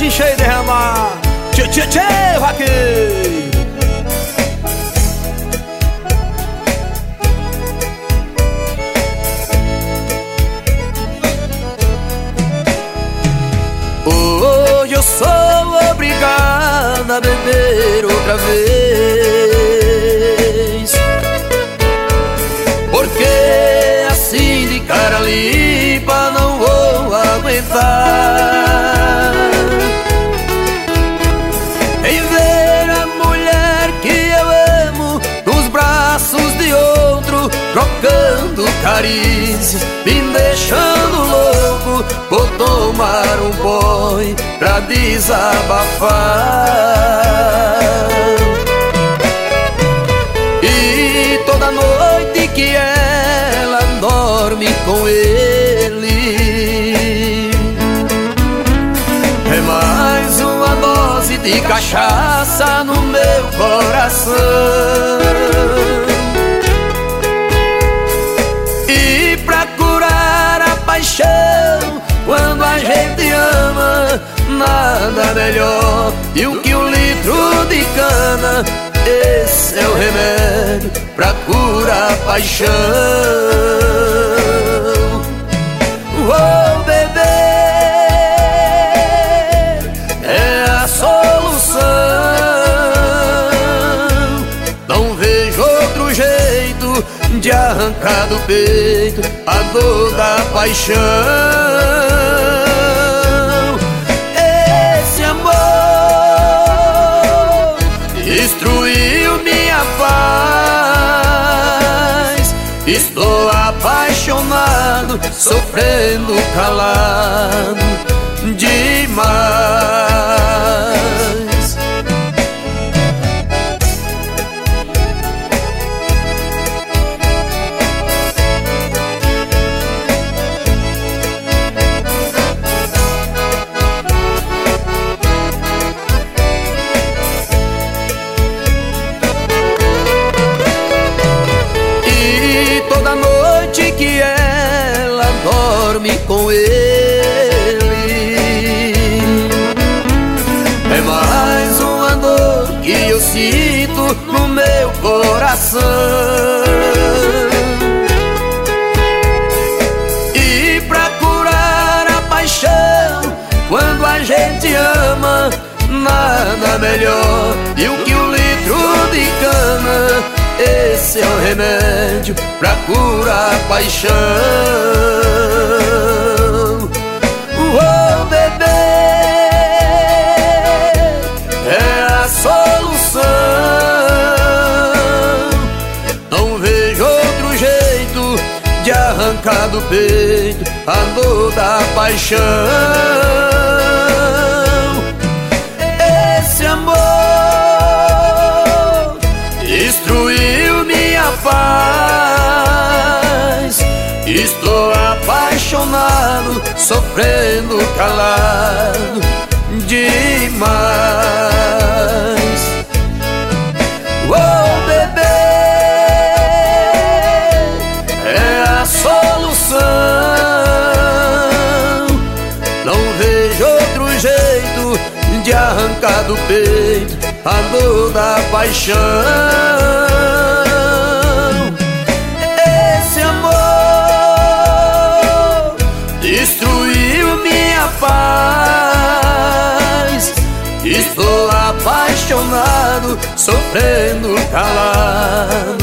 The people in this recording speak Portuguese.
encher e derramar. Tchê, tchê, tchê, vaqueiro. Hoje eu sou obrigado a beber outra vez, porque assim de cara limpa não vou aguentar. Em ver a mulher que eu amo nos braços de outro, trocando carícias, me deixando louco. Vou tomar um boi pra desabafar. E toda noite que ela dorme com ele, é mais uma dose de cachaça no meu coração. E pra curar a paixão, quando a gente ama, nada melhor do que um litro de cana. Esse é o remédio pra curar a paixão. Vou beber, é a solução. Não vejo outro jeito de arrancar do peito a dor da paixão. Esse amor destruiu minha paz. Estou apaixonado, sofrendo calado demais. Toda noite que ela dorme com ele, é mais uma dor que eu sinto no meu coração. E pra curar a paixão, quando a gente ama, nada melhor do que um litro de cana. Esse é o remédio pra curar a paixão. Vou beber, é a solução. Não vejo outro jeito de arrancar do peito a dor da paixão. Esse amor destruiu minha paz. Estou apaixonado, sofrendo calado demais. Vou beber, é a solução. Não vejo outro jeito de arrancar do peito a dor da paixão. Esse amor destruiu minha paz. Estou apaixonado, sofrendo calado